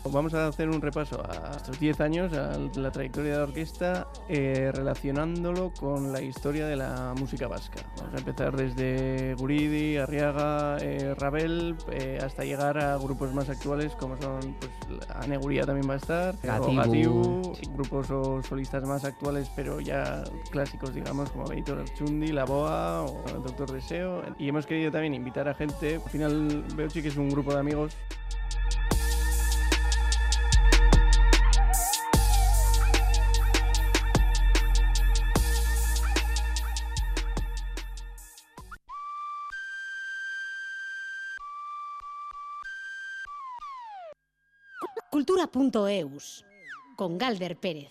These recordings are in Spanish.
Vamos a hacer un repaso a estos 10 años, a la trayectoria de la orquesta, relacionándolo con la historia de la música vasca. Vamos a empezar desde Guridi, Arriaga, Ravel, hasta llegar a grupos más actuales como son, pues, Aneguría también va a estar, Gatibu, grupos o solistas más actuales pero ya clásicos, digamos, como Benito Lerchundi, La Boa o el Doctor Deseo. Y hemos querido también invitar a gente. Al final Beuchi, que es un grupo de amigos. Cultura.eus con Galder Pérez.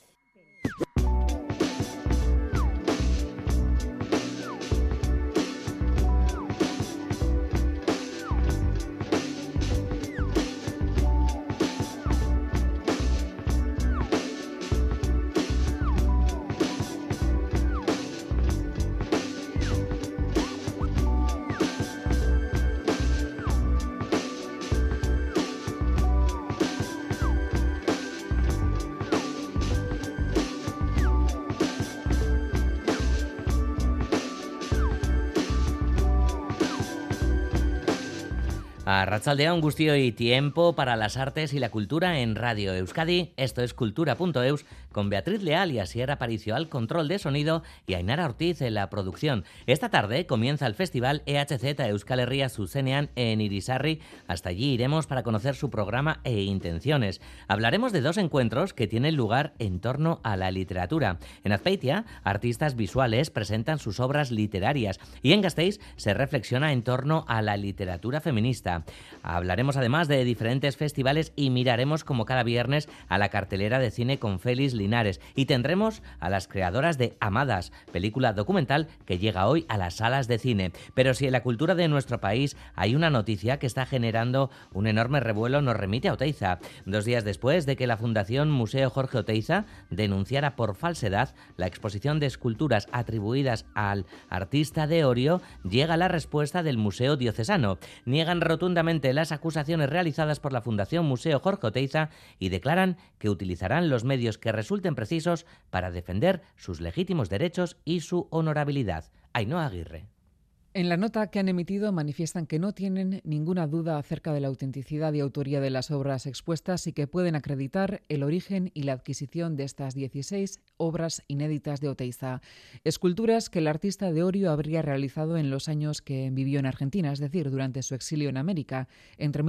Arratsaldeon guztioi, tiempo para las artes y la cultura en Radio Euskadi. Esto es Cultura.eus con Beatriz Leal y Asier Aparicio al control de sonido y Ainara Ortiz en la producción. Esta tarde comienza el festival EHZ Euskal Herria Zuzenean en Irisarri. Hasta allí iremos para conocer su programa e intenciones. Hablaremos de 2 encuentros que tienen lugar en torno a la literatura. En Azpeitia, artistas visuales presentan sus obras literarias y en Gasteiz se reflexiona en torno a la literatura feminista. Hablaremos además de diferentes festivales y miraremos como cada viernes a la cartelera de cine con Félix Linares y tendremos a las creadoras de Amadas, película documental que llega hoy a las salas de cine. Pero si en la cultura de nuestro país hay una noticia que está generando un enorme revuelo, nos remite a Oteiza. 2 días después de que la Fundación Museo Jorge Oteiza denunciara por falsedad la exposición de esculturas atribuidas al artista de Orio, llega la respuesta del Museo Diocesano. Niegan rotundamente las acusaciones realizadas por la Fundación Museo Jorge Oteiza y declaran que utilizarán los medios que resulten precisos para defender sus legítimos derechos y su honorabilidad. Ainhoa Aguirre. En la nota que han emitido manifiestan que no tienen ninguna duda acerca de la autenticidad y autoría de las obras expuestas y que pueden acreditar el origen y la adquisición de estas 16 obras inéditas de Oteiza. Esculturas que el artista de Orio habría realizado en los años que vivió en Argentina, es decir, durante su exilio en América, entre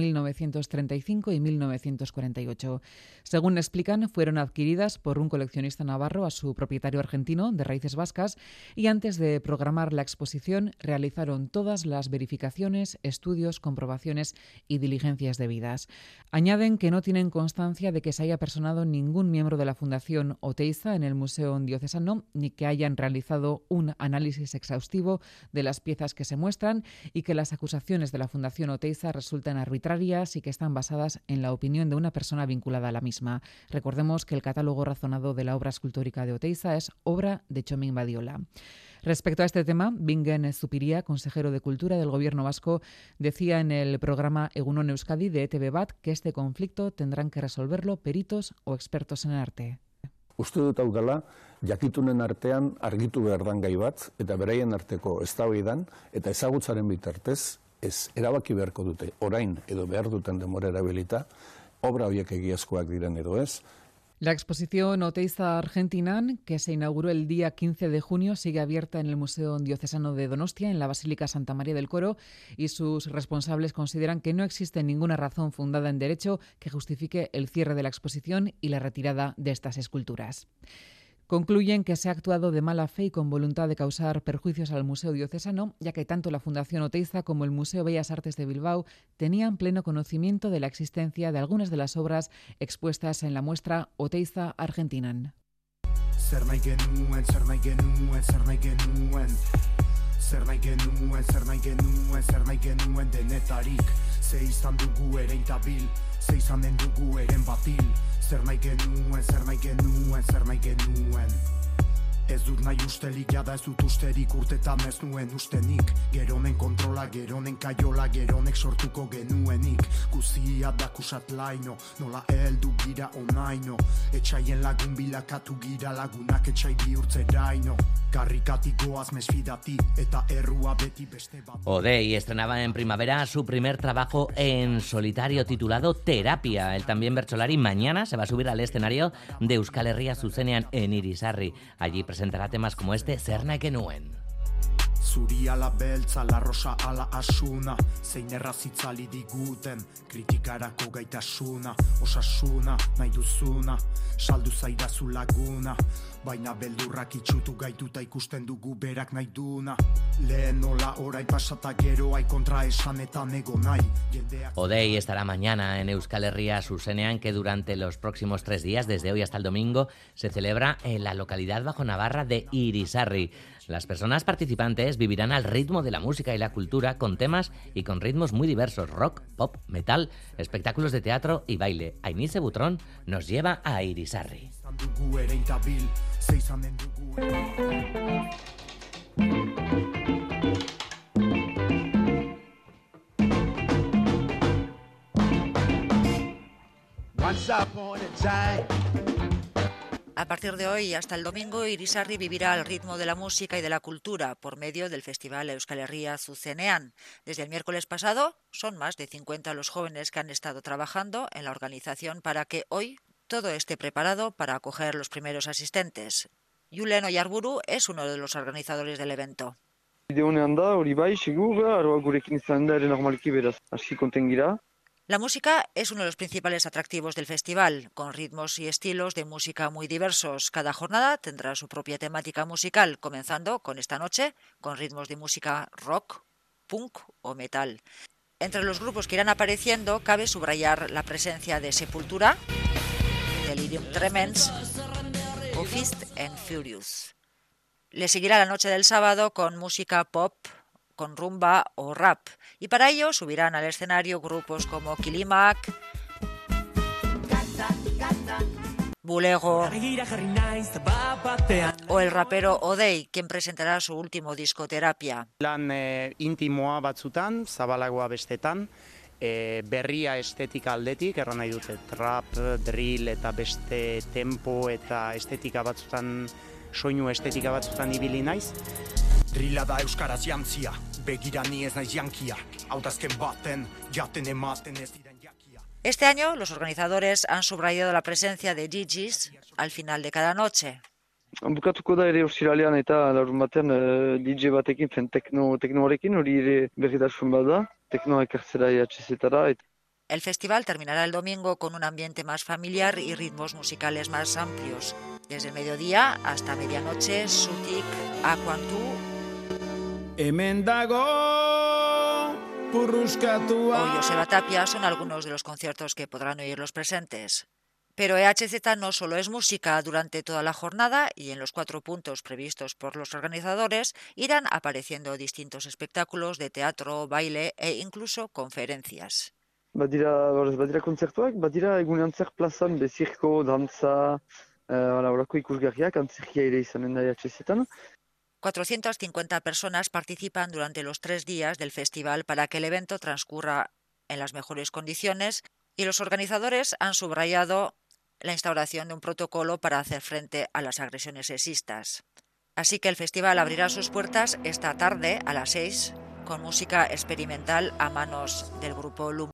1935 y 1948. Según explican, fueron adquiridas por un coleccionista navarro a su propietario argentino de raíces vascas y antes de programar la exposición realizaron todas las verificaciones, estudios, comprobaciones y diligencias debidas. Añaden que no tienen constancia de que se haya personado ningún miembro de la Fundación Oteiza en el Museo Diocesano, ni que hayan realizado un análisis exhaustivo de las piezas que se muestran y que las acusaciones de la Fundación Oteiza resultan arbitrarias y que están basadas en la opinión de una persona vinculada a la misma. Recordemos que el catálogo razonado de la obra escultórica de Oteiza es obra de Txomin Badiola. Respecto a este tema, Bingen Zupiria, consejero de Cultura del Gobierno vasco, decía en el programa Egunon Euskadi de ETV Bat que este conflicto tendrán que resolverlo peritos o expertos en arte. Uste dut hau dela, jakitunen artean argitu behar dan gai bat, eta beraien arteko eztabaidan eta ezagutzaren bitartez, ez erabaki beharko dute, orain edo behar duten denbora erabilita, obra horiek egiazkoak diren edo ez. La exposición Oteiza Argentinan, que se inauguró el día 15 de junio, sigue abierta en el Museo Diocesano de Donostia, en la Basílica Santa María del Coro, y sus responsables consideran que no existe ninguna razón fundada en derecho que justifique el cierre de la exposición y la retirada de estas esculturas. Concluyen que se ha actuado de mala fe y con voluntad de causar perjuicios al Museo Diocesano, ya que tanto la Fundación Oteiza como el Museo Bellas Artes de Bilbao tenían pleno conocimiento de la existencia de algunas de las obras expuestas en la muestra Oteiza Argentinan. Zer nahi genuen, zer nahi genuen, zer nahi genuen. Zer nahi genuen, zer nahi genuen, zer nahi genuen denetarik. Ze izan dugu ere intabil, ze izan den dugu eren batil. Zer nahi genuen, zer nahi genuen, zer nahi genuen. Ez dut nahi ustelik, jada ez dut usterik, urtetan ez nuen ustenik. Geronen kontrola, geronen kaiola, geronek sortuko genuenik. Guzia dakusat laino, nola heldu gira onaino. Etxaien lagun bilakatu gira, lagunak etxai bihurtzeraino. Karrikatik goaz mesfidati, eta errua beti beste bat. Odei estrenaba en primavera su primer trabajo en solitario titulado Terapia. El también bertsolari mañana se va a subir al escenario de Euskal Herria Zuzenean en Irisarri. Allí presentará temas como este, Zer nahi genuen. Zuri ala beltza, la rosa ala asuna, zein errazitzali diguten, kritikarako gaitasuna, osasuna, nahi duzuna, saldu zaidazu laguna, baina beldurrak itxutu gaituta ikusten dugu berak nahi duna. Lehen nola orai pasata geroai kontra esanetan ego nahi. Odei estará mañana en Euskal Herria Zuzenean, que durante los próximos 3 días, desde hoy hasta el domingo, se celebra en la localidad bajonavarra de Irisarri. Las personas participantes vivirán al ritmo de la música y la cultura con temas y con ritmos muy diversos, rock, pop, metal, espectáculos de teatro y baile. Ainice Butrón nos lleva a Irisarri. A partir de hoy hasta el domingo, Irisarri vivirá al ritmo de la música y de la cultura por medio del Festival Euskal Herria Zuzenean. Desde el miércoles pasado son más de 50 los jóvenes que han estado trabajando en la organización para que hoy todo esté preparado para acoger los primeros asistentes. Julen Oiarburu es uno de los organizadores del evento. La música es uno de los principales atractivos del festival, con ritmos y estilos de música muy diversos. Cada jornada tendrá su propia temática musical, comenzando con esta noche con ritmos de música rock, punk o metal. Entre los grupos que irán apareciendo cabe subrayar la presencia de Sepultura, Delirium Tremens o Fast and Furious. Le seguirá la noche del sábado con música pop, con rumba o rap, y para ello subirán al escenario grupos como Kilimak, Bulego o el rapero Odei, quien presentará su último disco Terapia. Lan intimoa batzutan, zabalagoa bestetan, berria estetika aldetik, erran nahi dute trap, drill eta beste tempo eta estetika batzutan, soinu estetika batzutan ibili naiz. Drilla da euskaraz jantzia, begira ni ez naiz jankia, hautazken baten, jaten ematen ez diren jakia. Este año los organizadores han subrayado la presencia de DJs al final de cada noche. Bukatuko da ere ostiralean eta larun batean DJ batekin, teknoarekin, hori ere berritasun bada, teknoa ekartzera EHZ-etara. El festival terminará el domingo con un ambiente más familiar y ritmos musicales más amplios. Desde el mediodía hasta medianoche, Sutik, Aquantu Hemen dago purruskatua. o Joseba Tapia son algunos de los conciertos que podrán oír los presentes. Pero EHZ no solo es música. Durante toda la jornada y en los 4 puntos previstos por los organizadores irán apareciendo distintos espectáculos de teatro, baile e incluso conferencias. Badira kontzertuak, badira egunean zer plazan, bezirko, dantza, horako ikusgarriak, antzerkia ere izanen da EHZ-etan. 450 personas participan durante los 3 días del festival para que el evento transcurra en las mejores condiciones, y los organizadores han subrayado la instauración de un protocolo para hacer frente a las agresiones sexistas. Así que el festival abrirá sus puertas esta tarde a las 6 con música experimental a manos del grupo Lum.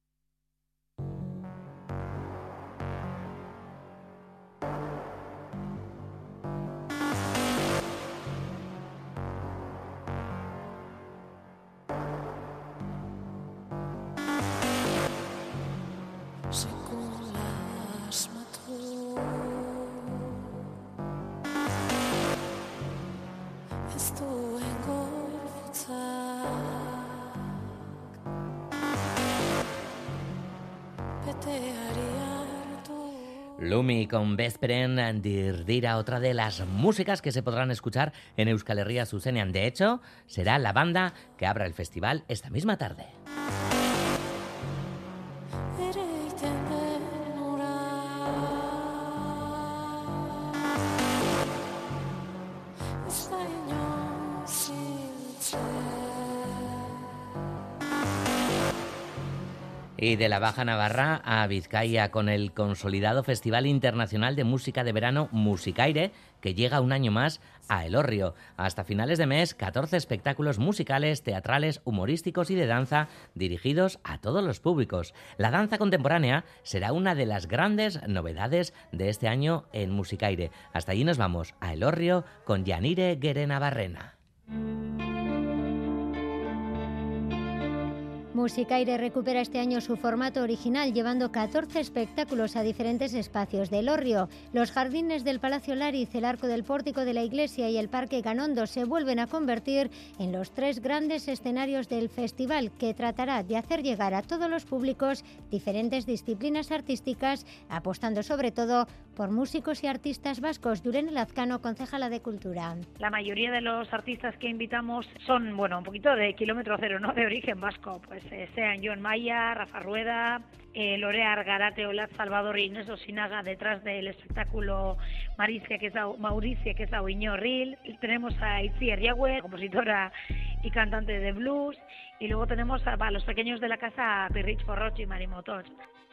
Lumi con Vesperen Dirdira, otra de las músicas que se podrán escuchar en Euskal Herria Zuzenean. De hecho, será la banda que abra el festival esta misma tarde. Y de la Baja Navarra a Vizcaya con el consolidado Festival Internacional de Música de Verano Musicaire, que llega un año más a Elorrio. Hasta finales de mes, 14 espectáculos musicales, teatrales, humorísticos y de danza dirigidos a todos los públicos. La danza contemporánea será una de las grandes novedades de este año en Musicaire. Hasta allí nos vamos, a Elorrio, con Yanire Guerenabarrena. Musicaire recupera este año su formato original, llevando 14 espectáculos a diferentes espacios de Elorrio. Los jardines del Palacio Lariz, el arco del pórtico de la iglesia y el Parque Ganondo se vuelven a convertir en los 3 grandes escenarios del festival, que tratará de hacer llegar a todos los públicos diferentes disciplinas artísticas, apostando sobre todo por músicos y artistas vascos. Yurene Lazcano, concejala de Cultura. La mayoría de los artistas que invitamos son, un poquito de kilómetro cero, ¿no?, de origen vasco, pues sean Joan Maya, Rafa Rueda, Lorea Argarate, Olat Salvador y Inés Osinaga detrás del espectáculo Mauricie, que es Auiñorril. Tenemos a Itziar Yagüe, compositora y cantante de blues, y luego tenemos a los pequeños de la casa, Pirrich Porroch y Marimotoch.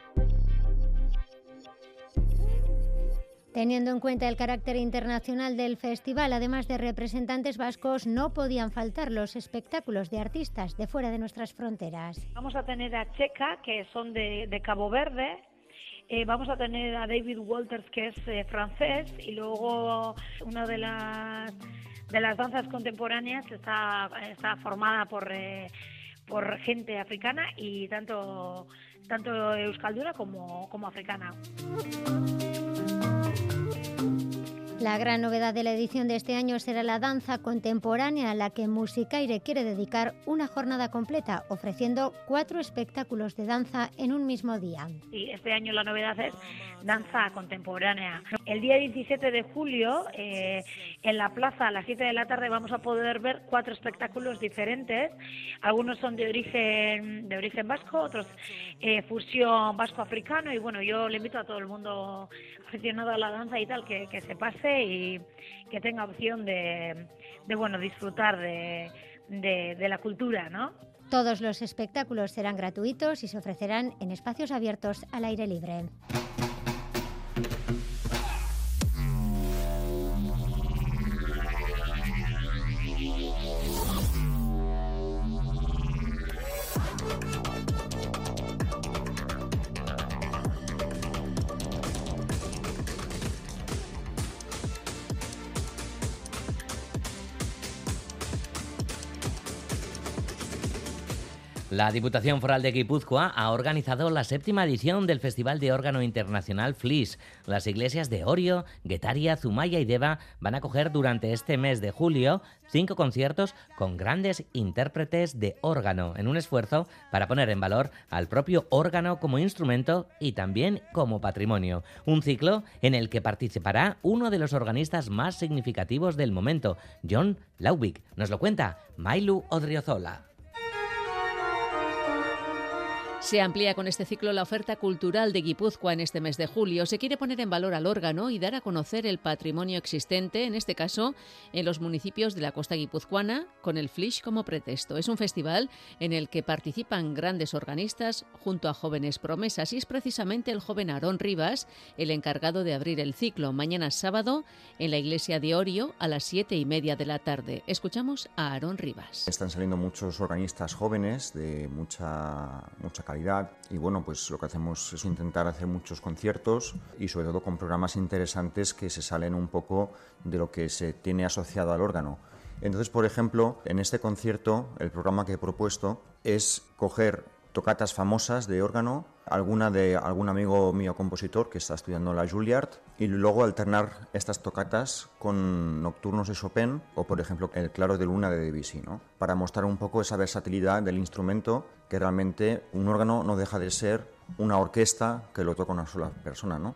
Teniendo en cuenta el carácter internacional del festival, además de representantes vascos, no podían faltar los espectáculos de artistas de fuera de nuestras fronteras. Vamos a tener a Checa, que son de Cabo Verde. Vamos a tener a David Walters, que es francés, y luego una de las danzas contemporáneas está formada por gente africana, y tanto euskalduna como africana. La gran novedad de la edición de este año será la danza contemporánea, a la que Musicaire quiere dedicar una jornada completa, ofreciendo 4 espectáculos de danza en un mismo día. Sí, este año la novedad es danza contemporánea. El día 17 de julio, en la plaza, a las 7 de la tarde, vamos a poder ver 4 espectáculos diferentes. Algunos son de origen vasco, otros fusión vasco-africano, y yo le invito a todo el mundo aficionado a la danza y tal que se pase y que tenga opción de disfrutar de la cultura, ¿no? Todos los espectáculos serán gratuitos y se ofrecerán en espacios abiertos al aire libre. La Diputación Foral de Guipúzcoa ha organizado la 7ª edición del Festival de Órgano Internacional FLIS. Las iglesias de Orio, Guetaria, Zumaya y Deva van a acoger durante este mes de julio 5 conciertos con grandes intérpretes de órgano, en un esfuerzo para poner en valor al propio órgano como instrumento y también como patrimonio. Un ciclo en el que participará uno de los organistas más significativos del momento, John Laubig. Nos lo cuenta Mailu Odriozola. Se amplía con este ciclo la oferta cultural de Guipúzcoa en este mes de julio. Se quiere poner en valor al órgano y dar a conocer el patrimonio existente, en este caso en los municipios de la costa guipuzcoana, con el FLIS como pretexto. Es un festival en el que participan grandes organistas junto a jóvenes promesas, y es precisamente el joven Aarón Rivas el encargado de abrir el ciclo. Mañana sábado en la iglesia de Orio a las 7:30 de la tarde. Escuchamos a Aarón Rivas. Están saliendo muchos organistas jóvenes de mucha calidad, y pues lo que hacemos es intentar hacer muchos conciertos y sobre todo con programas interesantes que se salen un poco de lo que se tiene asociado al órgano. Entonces, por ejemplo, en este concierto el programa que he propuesto es coger tocatas famosas de órgano, alguna de algún amigo mío compositor que está estudiando la Juilliard, y luego alternar estas tocatas con nocturnos de Chopin o, por ejemplo, el Claro de Luna de Debussy, ¿no? Para mostrar un poco esa versatilidad del instrumento, que realmente un órgano no deja de ser una orquesta que lo toca una sola persona, ¿no?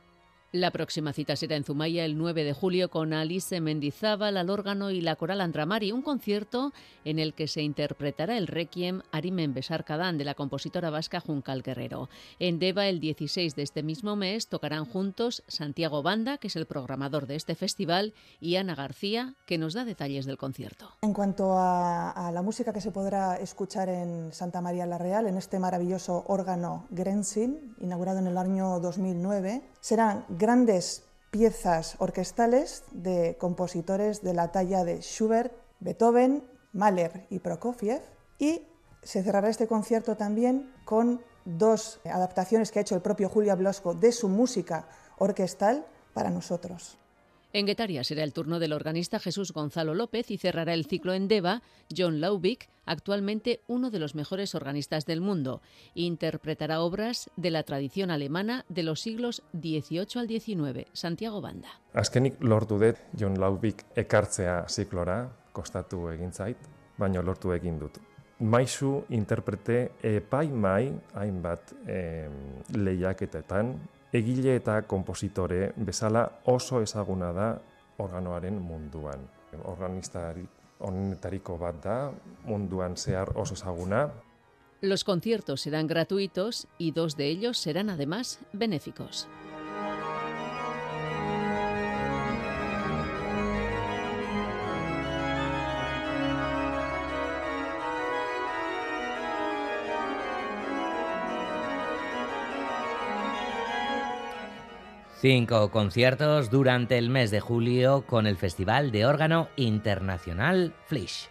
La próxima cita será en Zumaya el 9 de julio con Alice Mendizábal al órgano y la coral Andramari, un concierto en el que se interpretará el Requiem Arimen Besarkadan de la compositora vasca Juncal Guerrero. En Deva, el 16 de este mismo mes, tocarán juntos Santiago Banda, que es el programador de este festival, y Ana García, que nos da detalles del concierto. En cuanto a la música que se podrá escuchar en Santa María la Real, en este maravilloso órgano Grensin, inaugurado en el año 2009, serán grandes piezas orquestales de compositores de la talla de Schubert, Beethoven, Mahler y Prokofiev, y se cerrará este concierto también con 2 adaptaciones que ha hecho el propio Julio Blasco de su música orquestal para nosotros. En Guetaria será el turno del organista Jesús Gonzalo López y cerrará el ciclo en Deva John Laubich, actualmente uno de los mejores organistas del mundo. Interpretará obras de la tradición alemana de los siglos XVIII al XIX. Santiago Banda. Azkenik lortu dut John Laubich ekartzea ziklora, kostatu egin zait, baina lortu egin dut. Maisu interprete epaimai hainbat lehiaketetan, egile eta konpositore bezala oso ezaguna da organoaren munduan. Organistari honetariko bat da, munduan zehar oso ezaguna. Los conciertos serán gratuitos y 2 de ellos serán además benéficos. Cinco conciertos durante el mes de julio con el Festival de Órgano Internacional Flish.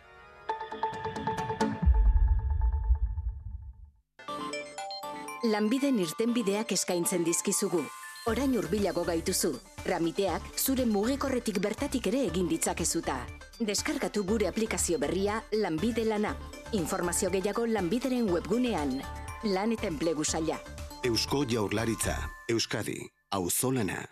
Lanbiden irtenbideak eskaintzen dizkizugu. Orain hurbilago gaituzu. Tramiteak zure mugikorretik bertatik ere egin ditzakezuta. Deskargatu gure aplikazio berria Lanbide Lana. Informazio gehiago Lanbideren webgunean. Lan eta enplegu saila. Eusko Jaurlaritza, Euskadi. Auzolana.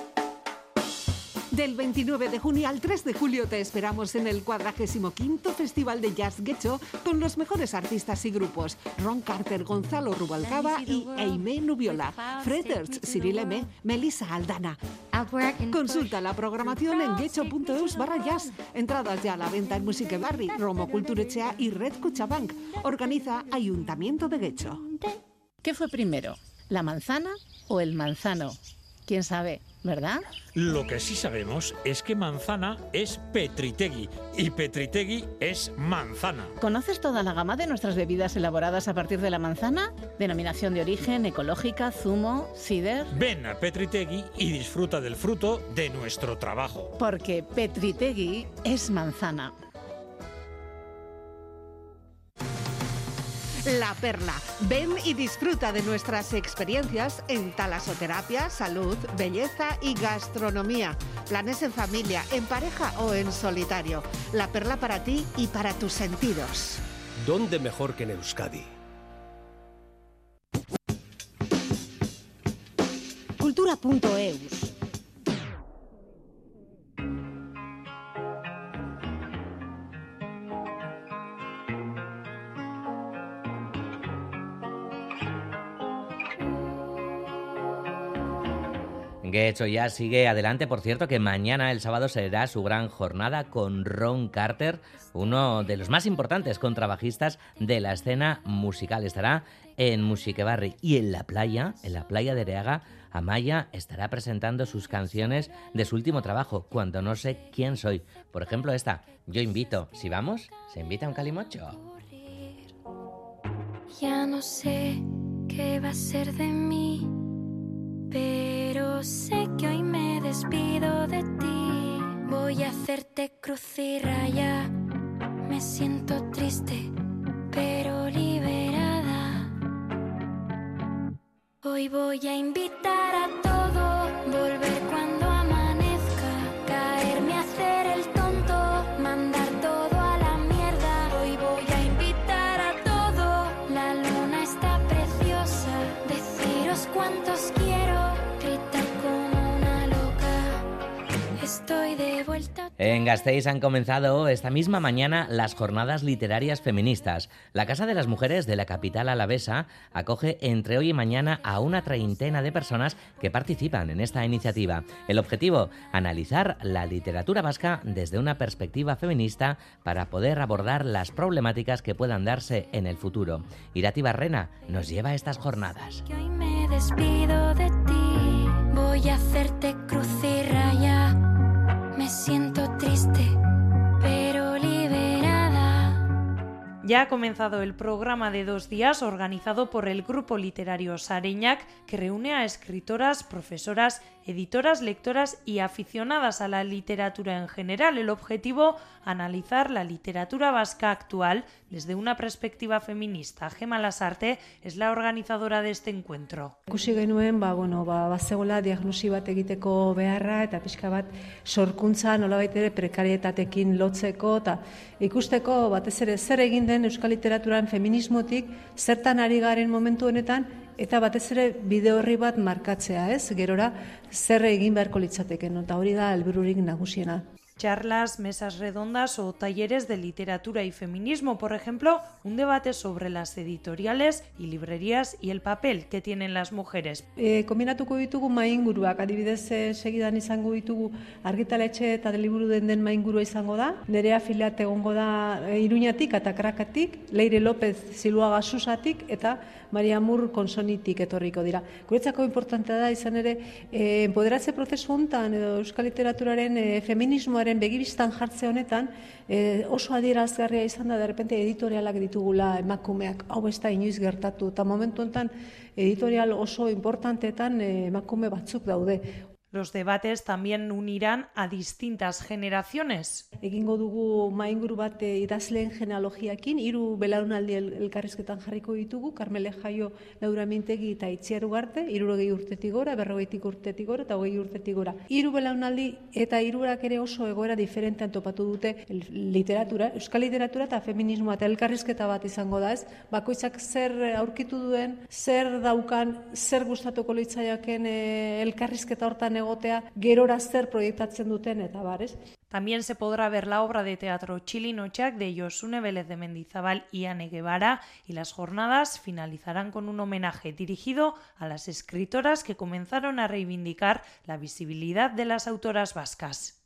Del 29 de junio al 3 de julio te esperamos en el 45º Festival de Jazz Getxo con los mejores artistas y grupos: Ron Carter, Gonzalo Rubalcaba y Eimé Nubiola, Freders, Cyril M, Melissa Aldana. Consulta la programación en getxo.eus/jazz. Entradas ya a la venta en Musique Barri, Romo Kulturetxea y Red Cuchabank. Organiza Ayuntamiento de Getxo. ¿Qué fue primero, la manzana o el manzano? ¿Quién sabe, verdad? Lo que sí sabemos es que manzana es Petritegui y Petritegui es manzana. ¿Conoces toda la gama de nuestras bebidas elaboradas a partir de la manzana? Denominación de origen, ecológica, zumo, cider. Ven a Petritegui y disfruta del fruto de nuestro trabajo. Porque Petritegui es manzana. La Perla. Ven y disfruta de nuestras experiencias en talasoterapia, salud, belleza y gastronomía. Planes en familia, en pareja o en solitario. La Perla para ti y para tus sentidos. ¿Dónde mejor que en Euskadi? Cultura.eus. Getxo ya sigue adelante, por cierto, que mañana, el sábado, será su gran jornada con Ron Carter, uno de los más importantes contrabajistas de la escena musical. Estará en Musique Barri y en la playa de Areaga, Amaya estará presentando sus canciones de su último trabajo, Cuando no sé quién soy. Por ejemplo, esta, Yo invito. Si vamos, se invita a un calimocho. Ya no sé qué va a ser de mí, pero sé que hoy me despido de ti. Voy a hacerte cruz y raya. Me siento triste, pero liberada. Hoy voy a invitar a todo, volver cuando amanezca, caerme a hacer el tonto, mandar todo a la mierda. Hoy voy a invitar a todo, la luna está preciosa, deciros cuántos quiero, gritar como una loca. Estoy de vuelta. En Gasteiz han comenzado esta misma mañana las jornadas literarias feministas. La Casa de las Mujeres de la capital alavesa acoge entre hoy y mañana a una treintena de personas que participan en esta iniciativa. El objetivo, analizar la literatura vasca desde una perspectiva feminista para poder abordar las problemáticas que puedan darse en el futuro. Irati Barrena nos lleva a estas jornadas. Que hoy me despido de ti, voy a hacerte cruz y raya. Me siento triste, pero liberada. Ya ha comenzado el programa de 2 días organizado por el Grupo Literario Sareñac, que reúne a escritoras, profesoras, editoras, lectoras y aficionadas a la literatura en general. El objetivo, analizar la literatura vasca actual desde una perspectiva feminista. Gema Lasarte es la organizadora de este encuentro. Ikusi genuen, bazegola diagnosi bat egiteko beharra eta pixka bat sorkuntza nolabait ere prekarietatekin lotzeko eta ikusteko batez ere zer egin den euskal literaturan feminismotik, zertan ari garen momentu honetan, eta batez ere bide horri bat markatzea, gerora zer egin beharko litzateken, eta hori da helbururik nagusiena. Charlas, mesas redondas o talleres de literatura y feminismo, por ejemplo, un debate sobre las editoriales y librerías y el papel que tienen las mujeres. Kombinatuko ditugu mainguruak, adibidez segidan izango ditugu argitaletxe eta liburu den maingurua izango da. Nerea Filiat egongo da Iruñatik eta Krakatik, Leire López Ziluaga Susatik eta Maria Mur Konsonitik etorriko dira. Guretzako importantea da izan ere empoderatze prozesu hontan edo euskal literaturaren feminismoaren begibistan jartze honetan oso adierazgarria izan da derrepente editorialak ditugula emakumeak, hau ez da inoiz gertatu, eta momentu honetan editorial oso importanteetan emakume batzuk daude. Los debates también unirán a distintas generaciones. Egingo dugu mainguru bat idazleen genealogiakin, 3 belaunaldi elkarrizketan jarriko ditugu, Karmele Jaio, Laura Mintegi eta Itziar Ugarte, 60 urtetik gora, 40 urtetik gora eta 20 urtetik gora. 3 belaunaldi eta 3 ere oso egoera diferentean topatu dute literatura, euskal literatura eta feminismoa eta elkarrizketa bat izango da, ez? Bakoitzak zer aurkitu duen, zer daukan, zer gustatuko litzaiaken elkarrizketa hortan egotea, gerora zer proiektatzen duten eta bares. También se podrá ver la obra de teatro Txilinochak de Josune Vélez de Mendizabal y Ane Guevara, y las jornadas finalizarán con un homenaje dirigido a las escritoras que comenzaron a reivindicar la visibilidad de las autoras vascas.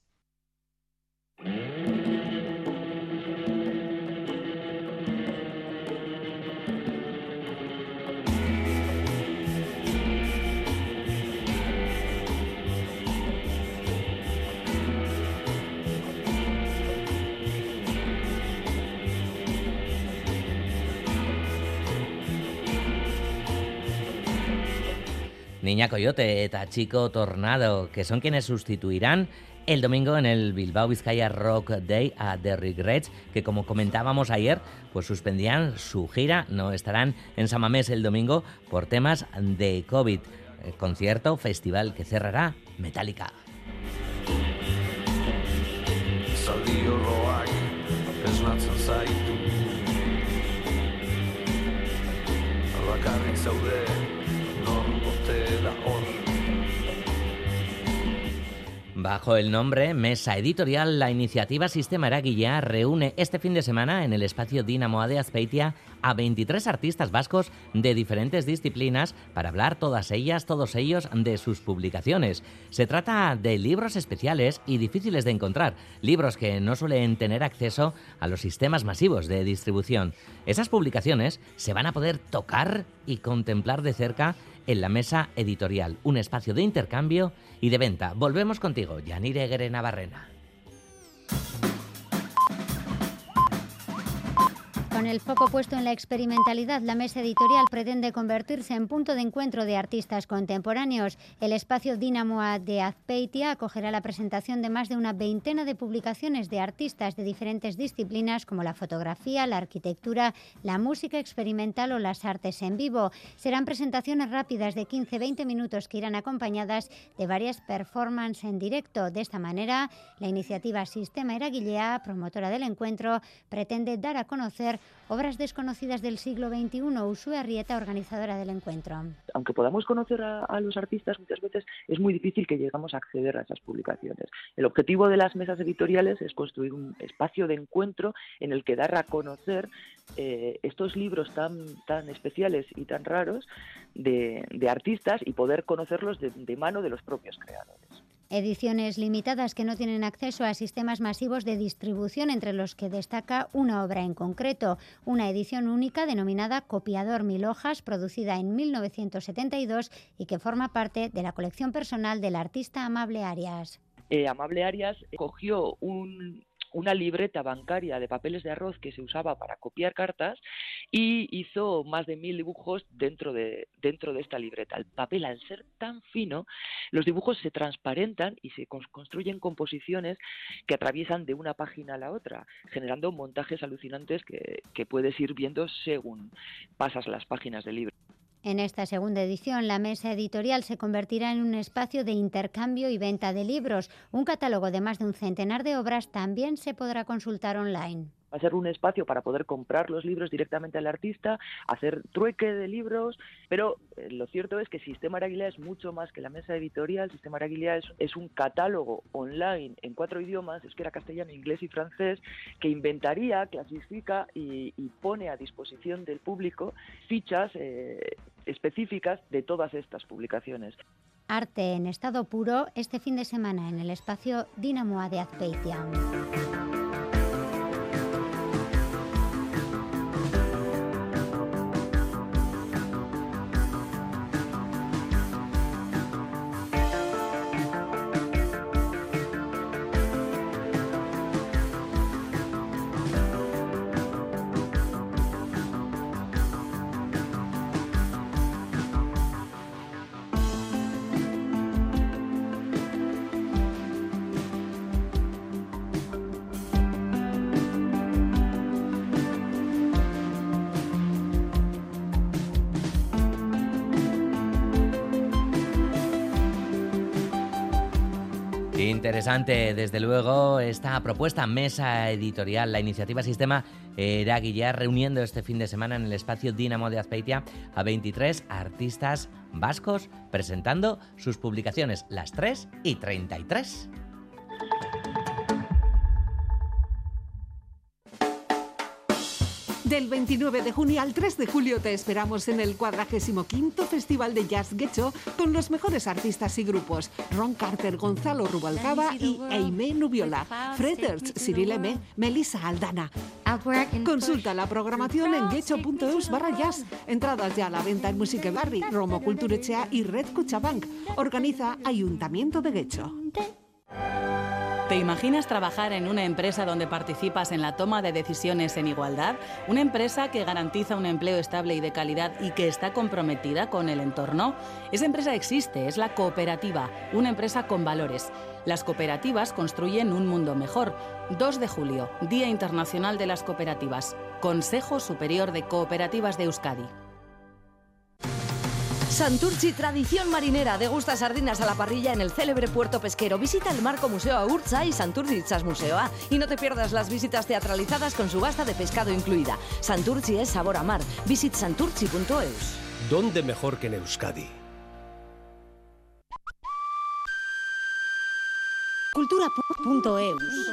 Niña Coyote eta Chico Tornado, que son quienes sustituirán el domingo en el Bilbao Vizcaya Rock Day a The Regrets, que como comentábamos ayer, pues suspendían su gira, no estarán en San Mamés el domingo por temas de COVID. Concierto, festival que cerrará Metallica. Bajo el nombre Mesa Editorial, la iniciativa Sistema Eragilea reúne este fin de semana en el espacio Dinamo de Azpeitia a 23 artistas vascos de diferentes disciplinas para hablar todas ellas, todos ellos, de sus publicaciones. Se trata de libros especiales y difíciles de encontrar, libros que no suelen tener acceso a los sistemas masivos de distribución. Esas publicaciones se van a poder tocar y contemplar de cerca en la Mesa Editorial, un espacio de intercambio y de venta. Volvemos contigo, Yanire Gerena Barrena. Con el foco puesto en la experimentalidad, la Mesa Editorial pretende convertirse en punto de encuentro de artistas contemporáneos. El espacio Dinamo de Azpeitia acogerá la presentación de más de una veintena de publicaciones de artistas de diferentes disciplinas como la fotografía, la arquitectura, la música experimental o las artes en vivo. Serán presentaciones rápidas de 15-20 minutos que irán acompañadas de varias performances en directo. De esta manera, la iniciativa Sistema Eragilea, promotora del encuentro, pretende dar a conocer Obras desconocidas del siglo XXI, Uxue Arrieta, organizadora del encuentro. Aunque podamos conocer a los artistas, muchas veces es muy difícil que lleguemos a acceder a esas publicaciones. El objetivo de las mesas editoriales es construir un espacio de encuentro en el que dar a conocer estos libros tan especiales y tan raros de artistas y poder conocerlos de mano de los propios creadores. Ediciones limitadas que no tienen acceso a sistemas masivos de distribución, entre los que destaca una obra en concreto, una edición única denominada Copiador 1000 hojas, producida en 1972 y que forma parte de la colección personal del artista Amable Arias. Amable Arias cogió una libreta bancaria de papeles de arroz que se usaba para copiar cartas y hizo más de 1000 dibujos dentro de esta libreta. El papel, al ser tan fino, los dibujos se transparentan y se construyen composiciones que atraviesan de una página a la otra, generando montajes alucinantes que puedes ir viendo según pasas las páginas del libro. En esta segunda edición, la mesa editorial se convertirá en un espacio de intercambio y venta de libros. Un catálogo de más de un centenar de obras también se podrá consultar online. Va a ser un espacio para poder comprar los libros directamente al artista, hacer trueque de libros, pero lo cierto es que Sistema Araguilea es mucho más que la mesa editorial. Sistema Araguilea es un catálogo online en 4 idiomas, euskera, castellano, inglés y francés, que inventaría, clasifica y pone a disposición del público fichas específicas de todas estas publicaciones. Arte en estado puro este fin de semana en el espacio Dinamoa de Azpeitia. Interesante, desde luego, esta propuesta mesa editorial, la iniciativa Sistema Eraguilea, reuniendo este fin de semana en el espacio Dínamo de Azpeitia a 23 artistas vascos presentando sus publicaciones, las 3:33. Del 29 de junio al 3 de julio te esperamos en el 45º Festival de Jazz Getxo con los mejores artistas y grupos: Ron Carter, Gonzalo Rubalcaba y Aimé Nubiola, Freders, Cyril M, Melissa Aldana. Consulta la programación en getxo.eus/jazz. Entradas ya a la venta en Musique Barri, Romo Kulturetxea y Red Kutxabank. Organiza Ayuntamiento de Getxo. ¿Te imaginas trabajar en una empresa donde participas en la toma de decisiones en igualdad? Una empresa que garantiza un empleo estable y de calidad y que está comprometida con el entorno. Esa empresa existe, es la cooperativa, una empresa con valores. Las cooperativas construyen un mundo mejor. 2 de julio, Día Internacional de las Cooperativas. Consejo Superior de Cooperativas de Euskadi. Santurtzi, tradición marinera, degusta sardinas a la parrilla en el célebre puerto pesquero. Visita el Marco Museo Agurtza y Santurtzi Itzas Museoa. Y no te pierdas las visitas teatralizadas con subasta de pescado incluida. Santurtzi es sabor a mar. Visit santurtzi.eus. ¿Dónde mejor que en Euskadi? Cultura.eus.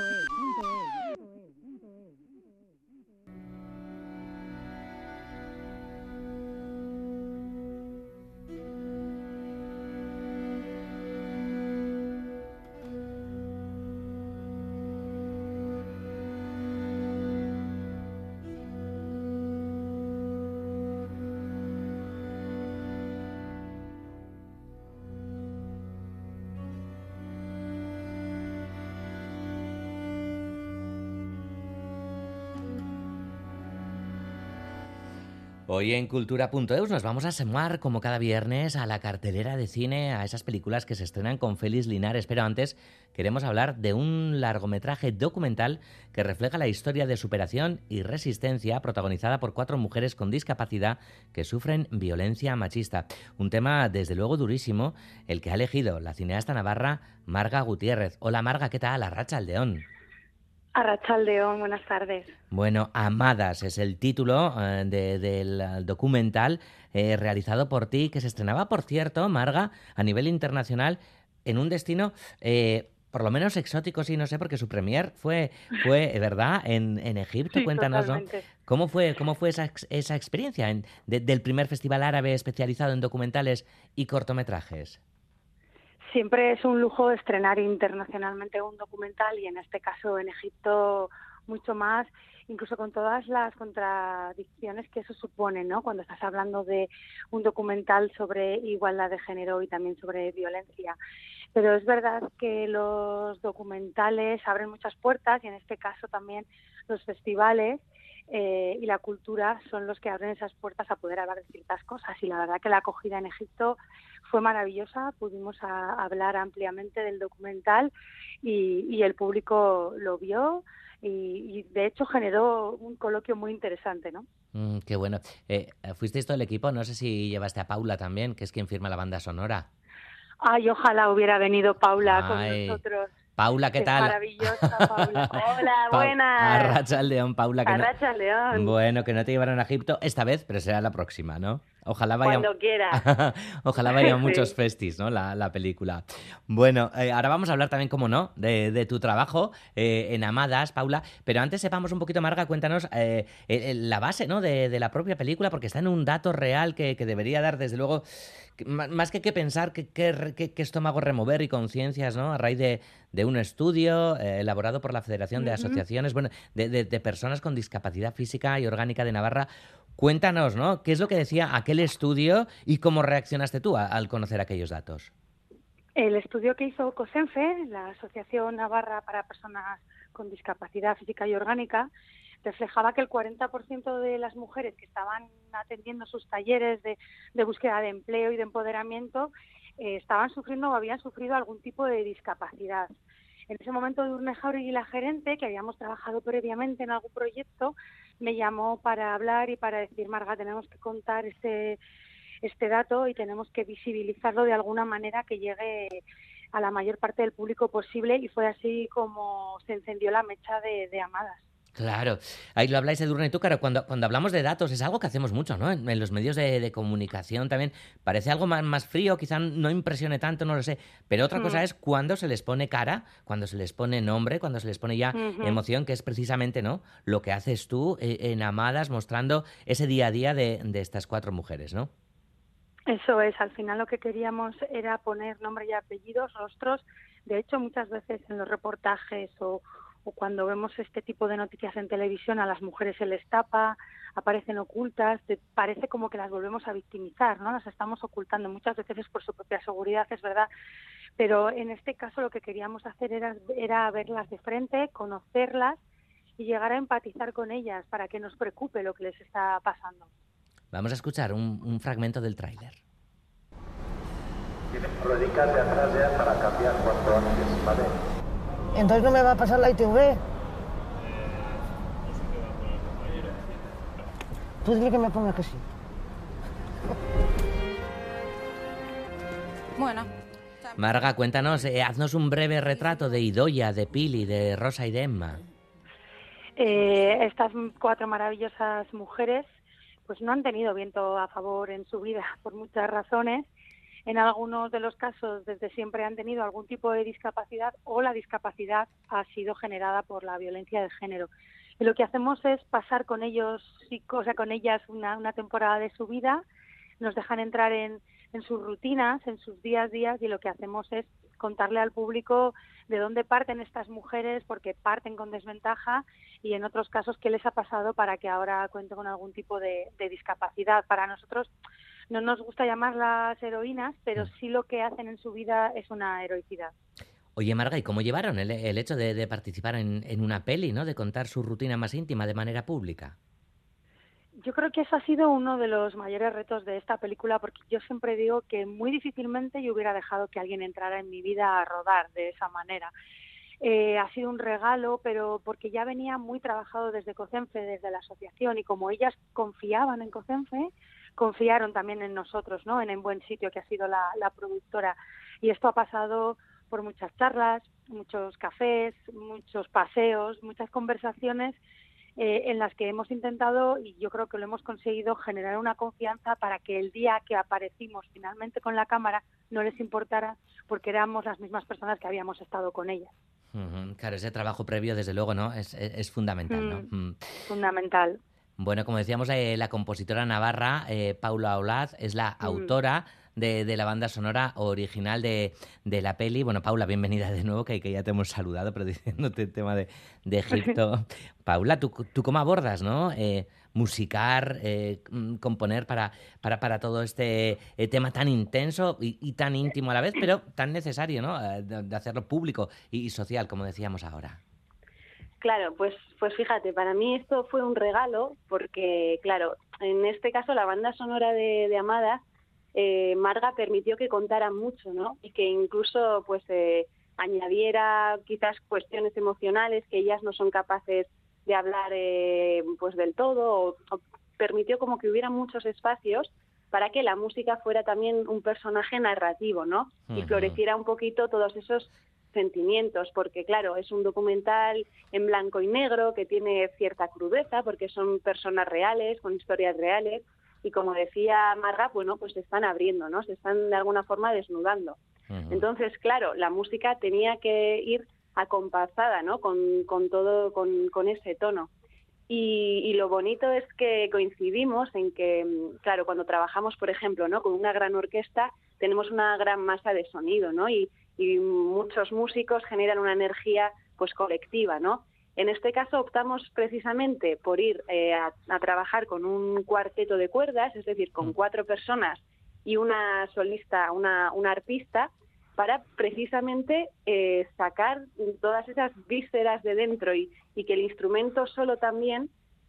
Hoy en Cultura.eus nos vamos a asomar, como cada viernes, a la cartelera de cine, a esas películas que se estrenan con Félix Linares. Pero antes queremos hablar de un largometraje documental que refleja la historia de superación y resistencia protagonizada por 4 mujeres con discapacidad que sufren violencia machista. Un tema, desde luego, durísimo, el que ha elegido la cineasta navarra Marga Gutiérrez. Hola Marga, ¿qué tal? Arratsaldeon. Arratsaldeon, buenas tardes. Bueno, Amadas es el título del documental realizado por ti, que se estrenaba, por cierto, Marga, a nivel internacional, en un destino por lo menos exótico, sí, no sé, porque su premier fue ¿verdad?, en Egipto. Sí, Cuéntanos, ¿no? totalmente. ¿Cómo fue esa experiencia del primer festival árabe especializado en documentales y cortometrajes? Siempre es un lujo estrenar internacionalmente un documental y en este caso en Egipto mucho más, incluso con todas las contradicciones que eso supone, ¿no? Cuando estás hablando de un documental sobre igualdad de género y también sobre violencia. Pero es verdad que los documentales abren muchas puertas y en este caso también los festivales y la cultura son los que abren esas puertas a poder hablar de ciertas cosas. Y la verdad que la acogida en Egipto fue maravillosa, pudimos hablar ampliamente del documental y el público lo vio y de hecho generó un coloquio muy interesante, ¿no? Qué bueno. ¿Fuisteis todo el equipo? No sé si llevaste a Paula también, que es quien firma la banda sonora. Ay, ojalá hubiera venido Paula con Ay, nosotros. Paula, ¿qué Es tal? maravillosa, Paula. Hola, buenas. Arratsaldeon, Paula. Arratsaldeon. Bueno, que no te llevaron a Egipto esta vez, pero será la próxima, ¿no? Ojalá vaya... Cuando quieras. Ojalá vaya muchos Sí. festis, ¿no? La película. Bueno, ahora vamos a hablar también, como no, de tu trabajo en Amadas, Paula. Pero antes sepamos un poquito, Marga, cuéntanos la base, ¿no?, de la propia película, porque está en un dato real que debería dar, desde luego, más que pensar qué estómago remover y conciencias, ¿no?, a raíz de un estudio elaborado por la Federación de Asociaciones, bueno, de personas con discapacidad física y orgánica de Navarra. Cuéntanos, ¿no?, qué es lo que decía aquel estudio y cómo reaccionaste tú al conocer aquellos datos. El estudio que hizo COSENFE, la Asociación Navarra para Personas con Discapacidad Física y Orgánica, reflejaba que el 40% de las mujeres que estaban atendiendo sus talleres de búsqueda de empleo y de empoderamiento estaban sufriendo o habían sufrido algún tipo de discapacidad. En ese momento, Edurne Jauregui, la gerente, que habíamos trabajado previamente en algún proyecto, me llamó para hablar y para decir: Marga, tenemos que contar este dato y tenemos que visibilizarlo de alguna manera que llegue a la mayor parte del público posible, y fue así como se encendió la mecha de Amadas. Claro, ahí lo habláis, Edurne, y tú, claro, cuando hablamos de datos es algo que hacemos mucho, ¿no? En los medios de comunicación también parece algo más frío, quizá no impresione tanto, no lo sé, pero otra cosa es cuando se les pone cara, cuando se les pone nombre, cuando se les pone ya emoción, que es precisamente, ¿no?, lo que haces tú en Amadas, mostrando ese día a día de estas 4 mujeres, ¿no? Eso es, al final lo que queríamos era poner nombre y apellidos, rostros. De hecho, muchas veces en los reportajes o cuando vemos este tipo de noticias en televisión, a las mujeres se les tapa, aparecen ocultas, parece como que las volvemos a victimizar, ¿no? Las estamos ocultando. Muchas veces es por su propia seguridad, es verdad, pero en este caso lo que queríamos hacer era verlas de frente, conocerlas y llegar a empatizar con ellas para que nos preocupe lo que les está pasando. Vamos a escuchar un fragmento del tráiler. Ruedicas de atrás ya para cambiar cuanto antes, ¿vale? Entonces no me va a pasar la ITV. Tú dile que me ponga que sí. Bueno. Marga, cuéntanos, haznos un breve retrato de Idoia, de Pili, de Rosa y de Emma. Estas 4 maravillosas mujeres pues no han tenido viento a favor en su vida por muchas razones. En algunos de los casos, desde siempre han tenido algún tipo de discapacidad o la discapacidad ha sido generada por la violencia de género. Y lo que hacemos es pasar con ellos, con ellas una temporada de su vida, nos dejan entrar en sus rutinas, en sus días, y lo que hacemos es contarle al público de dónde parten estas mujeres, porque parten con desventaja, y en otros casos qué les ha pasado para que ahora cuenten con algún tipo de discapacidad. Para nosotros no nos gusta llamarlas heroínas, pero sí lo que hacen en su vida es una heroicidad. Oye, Marga, ¿y cómo llevaron el hecho de participar en una peli, ¿no?, de contar su rutina más íntima de manera pública? Yo creo que eso ha sido uno de los mayores retos de esta película, porque yo siempre digo que muy difícilmente yo hubiera dejado que alguien entrara en mi vida a rodar de esa manera. Ha sido un regalo, pero porque ya venía muy trabajado desde COSENFE, desde la asociación, y como ellas confiaban en COSENFE, confiaron también en nosotros, ¿no?, en Buen Sitio, que ha sido la productora. Y esto ha pasado por muchas charlas, muchos cafés, muchos paseos, muchas conversaciones en las que hemos intentado, y yo creo que lo hemos conseguido, generar una confianza para que el día que aparecimos finalmente con la cámara no les importara, porque éramos las mismas personas que habíamos estado con ellas. Claro, ese trabajo previo, desde luego, ¿no? Es fundamental, ¿no? Fundamental. Bueno, como decíamos, la compositora navarra, Paula Olaz, es la autora de la banda sonora original de la peli. Bueno, Paula, bienvenida de nuevo, que ya te hemos saludado, pero diciéndote el tema de Egipto. Paula, ¿tú cómo abordas, no? Musicar, componer para todo este tema tan intenso y tan íntimo a la vez, pero tan necesario, ¿no? De hacerlo público y social, como decíamos ahora. Claro, pues fíjate, para mí esto fue un regalo porque, claro, en este caso la banda sonora de Amadas, Marga permitió que contara mucho, ¿no? Y que incluso pues añadiera quizás cuestiones emocionales que ellas no son capaces de hablar pues del todo, o permitió como que hubiera muchos espacios para que la música fuera también un personaje narrativo, ¿no? Y floreciera un poquito todos esos sentimientos, porque claro, es un documental en blanco y negro que tiene cierta crudeza, porque son personas reales, con historias reales, y como decía Marga, bueno, pues se están abriendo, ¿no? Se están de alguna forma desnudando. Entonces, claro, la música tenía que ir acompasada, ¿no? Con todo, con ese tono. Y lo bonito es que coincidimos en que, claro, cuando trabajamos, por ejemplo, ¿no? Con una gran orquesta, tenemos una gran masa de sonido, ¿no? Y muchos músicos generan una energía pues colectiva, ¿no? En este caso optamos precisamente por ir a trabajar con un cuarteto de cuerdas, es decir, con 4 personas y una solista, una arpista, para precisamente sacar todas esas vísceras de dentro y que el instrumento solo también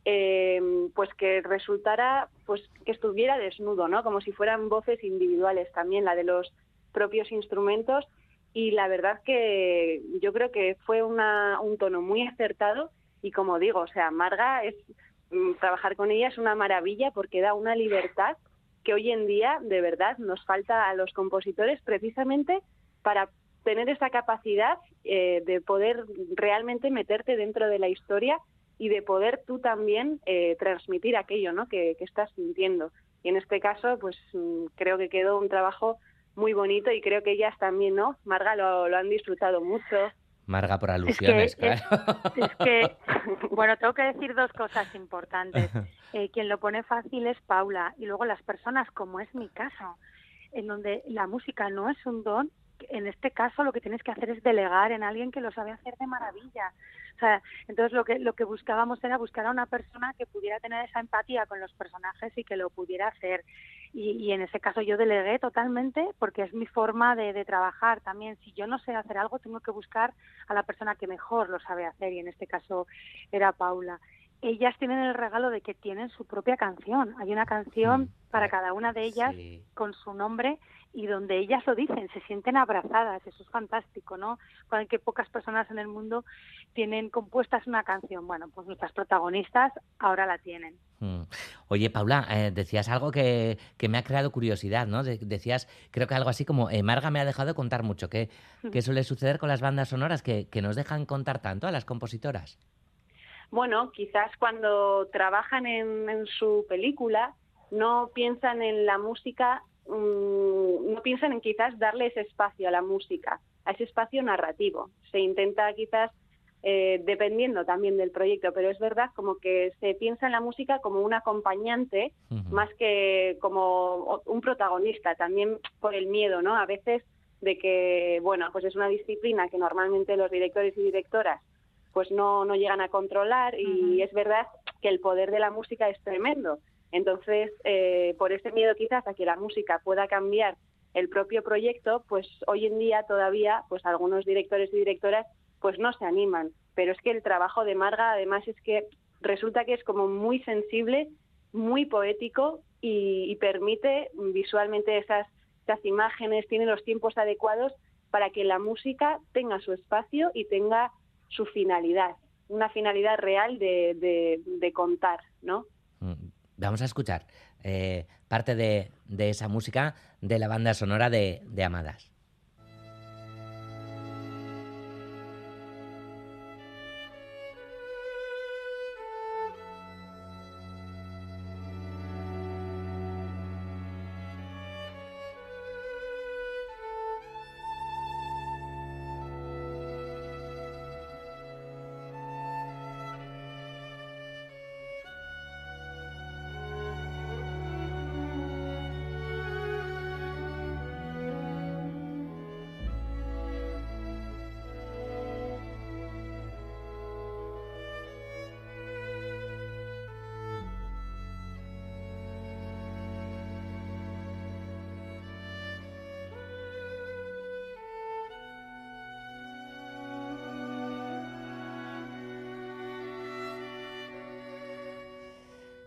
pues que resultara, pues que estuviera desnudo, ¿no? Como si fueran voces individuales también, la de los propios instrumentos. Y la verdad que yo creo que fue un tono muy acertado y como digo, o sea, Marga, trabajar con ella es una maravilla porque da una libertad que hoy en día de verdad nos falta a los compositores precisamente para tener esa capacidad de poder realmente meterte dentro de la historia y de poder tú también transmitir aquello, ¿no? que estás sintiendo. Y en este caso, pues creo que quedó un trabajo muy bonito y creo que ellas también, ¿no? Marga lo han disfrutado mucho. Marga, por alusiones, claro. Es que, bueno, tengo que decir 2 cosas importantes. Quien lo pone fácil es Paula, y luego las personas, como es mi caso, en donde la música no es un don, en este caso lo que tienes que hacer es delegar en alguien que lo sabe hacer de maravilla. O sea, entonces lo que buscábamos era buscar a una persona que pudiera tener esa empatía con los personajes y que lo pudiera hacer. Y en ese caso yo delegué totalmente porque es mi forma de trabajar también. Si yo no sé hacer algo, tengo que buscar a la persona que mejor lo sabe hacer, y en este caso era Paula. Ellas tienen el regalo de que tienen su propia canción. Hay una canción para cada una de ellas con su nombre y donde ellas lo dicen, se sienten abrazadas. Eso es fantástico, ¿no? Cuando que pocas personas en el mundo tienen compuestas una canción. Bueno, pues nuestras protagonistas ahora la tienen. Oye, Paula, decías algo que me ha creado curiosidad, ¿no? Decías, creo que algo así como, Marga me ha dejado de contar mucho. ¿Qué suele suceder con las bandas sonoras que nos dejan contar tanto a las compositoras? Bueno, quizás cuando trabajan en su película no piensan en la música, no piensan en quizás darle ese espacio a la música, a ese espacio narrativo. Se intenta quizás, dependiendo también del proyecto, pero es verdad como que se piensa en la música como un acompañante más que como un protagonista, también por el miedo, ¿no? A veces de que, bueno, pues es una disciplina que normalmente los directores y directoras pues no llegan a controlar y es verdad que el poder de la música es tremendo. Entonces, por ese miedo quizás a que la música pueda cambiar el propio proyecto, pues hoy en día todavía pues algunos directores y directoras pues no se animan. Pero es que el trabajo de Marga además es que resulta que es como muy sensible, muy poético y permite visualmente esas imágenes, tiene los tiempos adecuados para que la música tenga su espacio y tenga su finalidad, una finalidad real de contar, ¿no? Vamos a escuchar parte de esa música de la banda sonora de Amadas.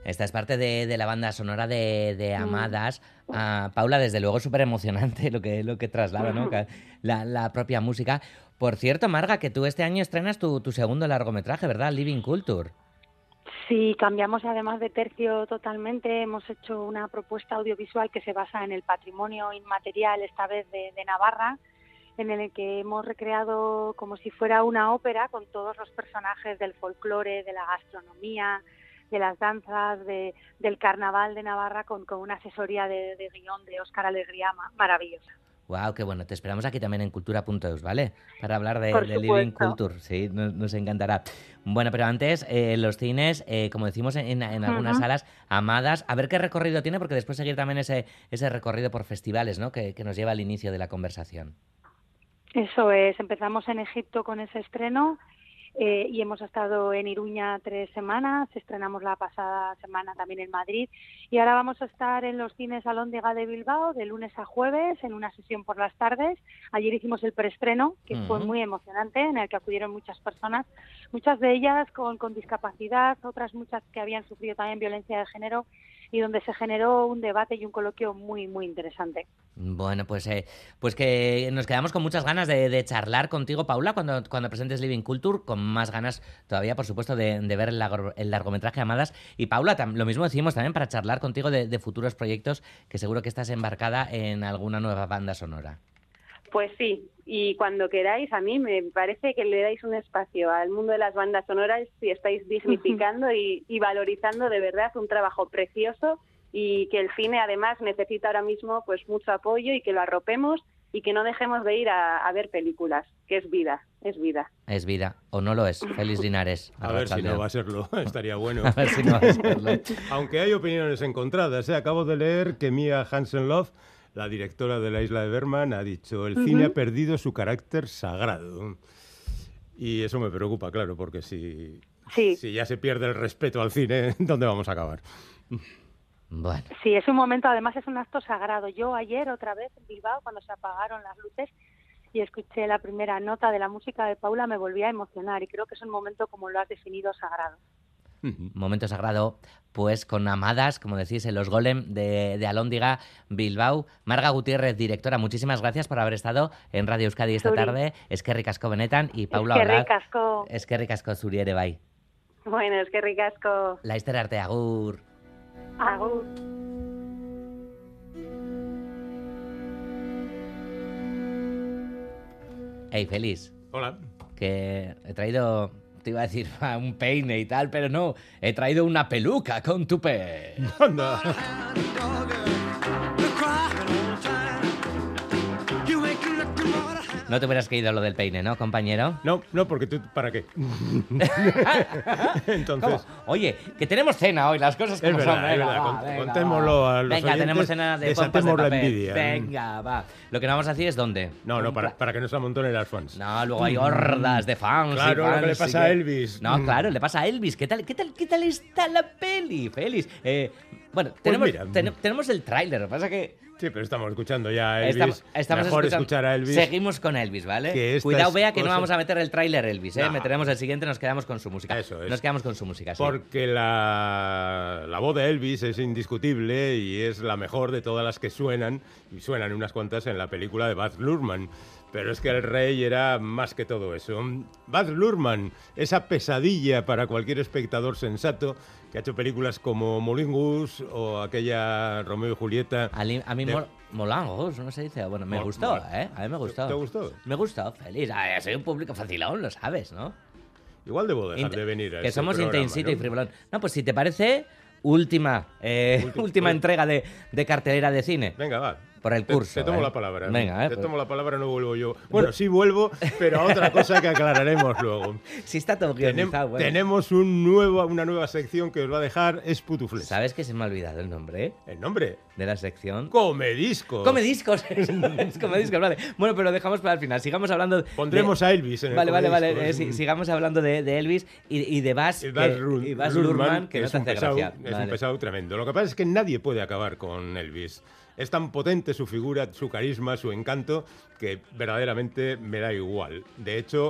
Esta es parte de la banda sonora de Amadas. Paula, desde luego súper emocionante lo que traslada, ¿no? La propia música. Por cierto, Marga, que tú este año estrenas tu segundo largometraje, ¿verdad? Living Culture. Sí, cambiamos además de tercio totalmente. Hemos hecho una propuesta audiovisual que se basa en el patrimonio inmaterial, esta vez de Navarra, en el que hemos recreado como si fuera una ópera con todos los personajes del folclore, de la gastronomía, de las danzas, del carnaval de Navarra, con una asesoría de guión de Óscar Alegría maravillosa. Wow, qué bueno. Te esperamos aquí también en cultura.eus, ¿vale? Para hablar de Living Culture. Sí, nos encantará. Bueno, pero antes, los cines, como decimos en algunas salas, Amadas, a ver qué recorrido tiene, porque después seguir también ese recorrido por festivales, ¿no? Que nos lleva al inicio de la conversación. Eso es. Empezamos en Egipto con ese estreno. Y hemos estado en Iruña 3 semanas, estrenamos la pasada semana también en Madrid y ahora vamos a estar en los cines Alhóndiga de Bilbao de lunes a jueves en una sesión por las tardes. Ayer hicimos el preestreno, que fue muy emocionante, en el que acudieron muchas personas, muchas de ellas con discapacidad, otras muchas que habían sufrido también violencia de género, y donde se generó un debate y un coloquio muy, muy interesante. Bueno, pues que nos quedamos con muchas ganas de charlar contigo, Paula, cuando presentes Living Culture, con más ganas todavía, por supuesto, de ver el largometraje Amadas. Y Paula, lo mismo decimos también para charlar contigo de futuros proyectos, que seguro que estás embarcada en alguna nueva banda sonora. Pues sí, y cuando queráis, a mí me parece que le dais un espacio al mundo de las bandas sonoras y estáis dignificando y valorizando de verdad un trabajo precioso, y que el cine además necesita ahora mismo pues mucho apoyo, y que lo arropemos y que no dejemos de ir a ver películas, que es vida, es vida. Es vida, o no lo es. Félix Linares. A ver si no va a serlo, estaría bueno. A ver si no va a serlo. Aunque hay opiniones encontradas, Acabo de leer que Mia Hansen-Løve, la directora de La Isla de Berman, ha dicho: el cine ha perdido su carácter sagrado. Y eso me preocupa, claro, porque si ya se pierde el respeto al cine, ¿dónde vamos a acabar? Bueno. Sí, es un momento, además es un acto sagrado. Yo ayer otra vez en Bilbao, cuando se apagaron las luces y escuché la primera nota de la música de Paula, me volví a emocionar, y creo que es un momento, como lo has definido, sagrado. Momento sagrado, pues con Amadas, como decís, en los Golem de Alhóndiga, Bilbao. Marga Gutiérrez, directora, muchísimas gracias por haber estado en Radio Euskadi esta tarde. Eskerrik asko benetan, y Paula Olaz. Eskerrik asko zuri ere bai. Bueno, eskerrik asko. Laizter arte, agur. Agur. Hey, Félix. Hola. Que he traído... Te iba a decir un peine y tal, pero no. He traído una peluca con tupé. ¡Anda! No te hubieras creído lo del peine, ¿no, compañero? No, porque tú... ¿Para qué? Entonces... ¿Cómo? Oye, que tenemos cena hoy, las cosas como son. Venga, contémoslo a los oyentes. Tenemos cena de pompas de la papel. envidia. Venga, va. Lo que no vamos a decir es dónde. No, para que no se amontonen las fans. No, luego hay hordas de fans. Claro, fans, lo que le pasa a Elvis. No, claro, le pasa a Elvis. ¿Qué tal está la peli, Félix? Bueno, tenemos el tráiler, lo que pasa que... Sí, pero estamos escuchando ya a Elvis. Estamos Mejor escuchar a Elvis. Seguimos con Elvis, ¿vale? Cuidado, vea que no vamos a meter el tráiler Elvis, ¿eh? No. Meteremos el siguiente, nos quedamos con su música. Eso es. Nos quedamos con su música, sí. Porque la voz de Elvis es indiscutible y es la mejor de todas las que suenan, y suenan unas cuantas en la película de Baz Luhrmann. Pero es que el rey era más que todo eso. Baz Luhrmann, esa pesadilla para cualquier espectador sensato, que ha hecho películas como Moulin Rouge o aquella Romeo y Julieta. A mí Moulin Rouge, no se dice. Bueno, me gustó, ¿eh? A mí me gustó. ¿Te gustó? Me gustó, feliz. Soy un público facilón, lo sabes, ¿no? Igual debo dejar de venir a que este somos programa, intensito, ¿no? Y frivolón. No, pues si te parece, última entrega de cartelera de cine. Venga, va. Por el curso. Te tomo la palabra. Venga, te tomo la palabra, no vuelvo yo. Bueno, sí vuelvo, pero a otra cosa que aclararemos luego. Sí, está todo guionizado. Tenemos una nueva sección que os va a dejar esputufles. ¿Sabes que se me ha olvidado el nombre? ¿El nombre? De la sección. Comediscos. Comediscos. Comediscos, vale. Bueno, pero lo dejamos para el final. Sigamos hablando... Pondremos a Elvis en el Vale. Sigamos hablando de Elvis y de Baz Luhrmann, que no te hace gracia. Es un pesado tremendo. Lo que pasa es que nadie puede acabar con Elvis. Es tan potente su figura, su carisma, su encanto, que verdaderamente me da igual. De hecho,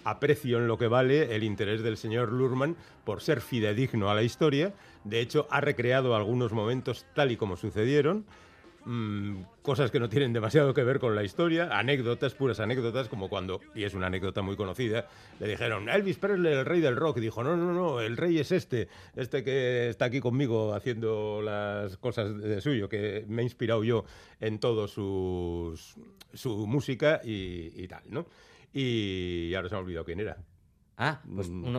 aprecio en lo que vale el interés del señor Luhrmann por ser fidedigno a la historia. De hecho, ha recreado algunos momentos tal y como sucedieron. Cosas que no tienen demasiado que ver con la historia, anécdotas, puras anécdotas, como cuando, y es una anécdota muy conocida, le dijeron, Elvis Presley, el rey del rock, y dijo, no, el rey es este que está aquí conmigo haciendo las cosas de suyo, que me he inspirado yo en todo su música y tal, ¿no? Y ahora se me ha olvidado quién era. Ah, pues uno